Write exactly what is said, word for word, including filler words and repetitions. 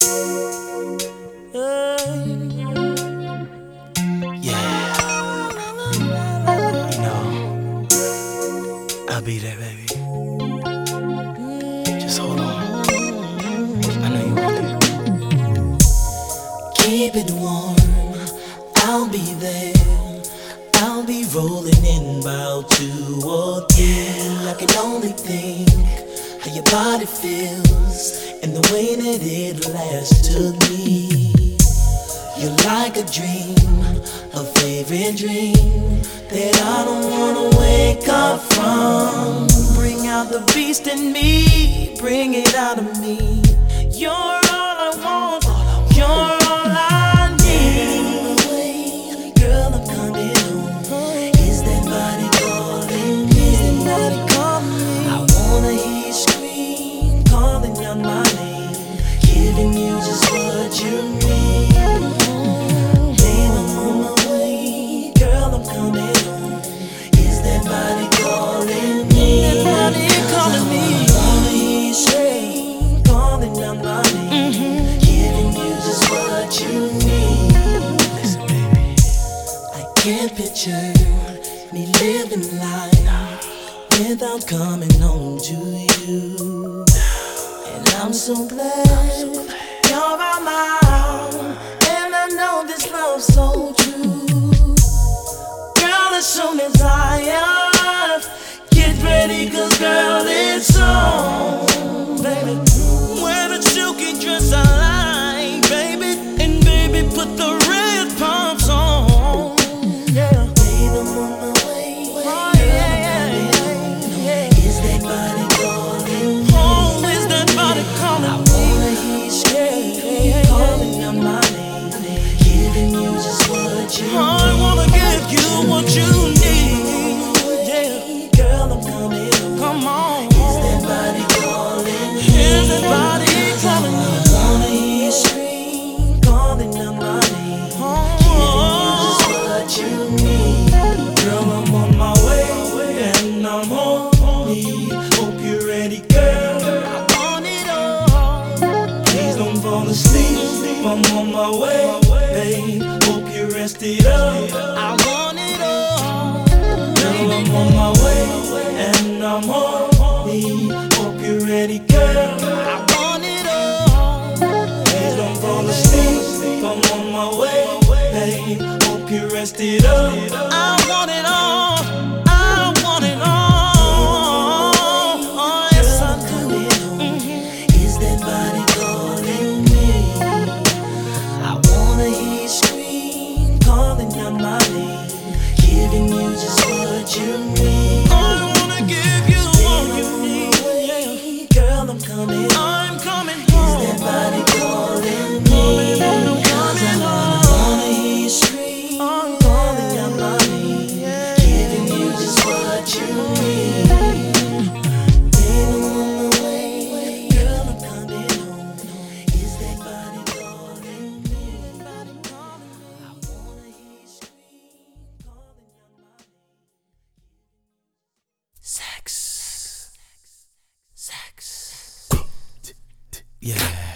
Yeah, you know, I'll be there, baby. Just hold on. I know you want it. Keep it warm, I'll be there. I'll be rolling in about two or three. I can only think how your body feels and the way that it lasts took me. You're like a dream, a favorite dream that I don't wanna wake up from. Bring out the beast in me, bring it out of me. You're all I want, you're all I need. Girl, I'm coming home. Is that body calling me? Is that body calling me? I wanna hear you scream, calling out my name, giving you just what you need. Can't picture me living life without coming home to you. And I'm so glad you're all mine, and I know this love's so true. Girl, as soon as I up, get ready, cause girl, it's on, baby. Wear the silky dress I like, baby, and baby, put the red pumps on. I wanna give you what you need, yeah. Girl, I'm coming home. Come on. Is that body calling me? Is that body calling me? I wanna hear you scream, calling out my name, oh, giving you just what you need. Girl, I'm on my way, and I'm on me. Hope you're ready, girl. I want it all. Please don't fall asleep, I'm on my way, babe. Rested up. I want it all. Girl, I'm on my way, and I'm on me. Hope you're ready, girl. I want it all. Please don't fall asleep, I'm on my way, babe. Hope you're rested up. I want it all. I want it all. Oh, yes, I do. Mm-hmm. Is that body calling me? I wanna hear you scream, calling out my name, giving you just what you need. I wanna give you all you need, yeah. Girl, I'm coming, I'm coming home. Is that body calling me? Cause I wanna, wanna hear you scream, oh, yeah, calling out my name, yeah, giving you just what you need. Baby, I'm on my way, girl, I'm coming home. Is that body calling me? Sex. Sex. Yeah.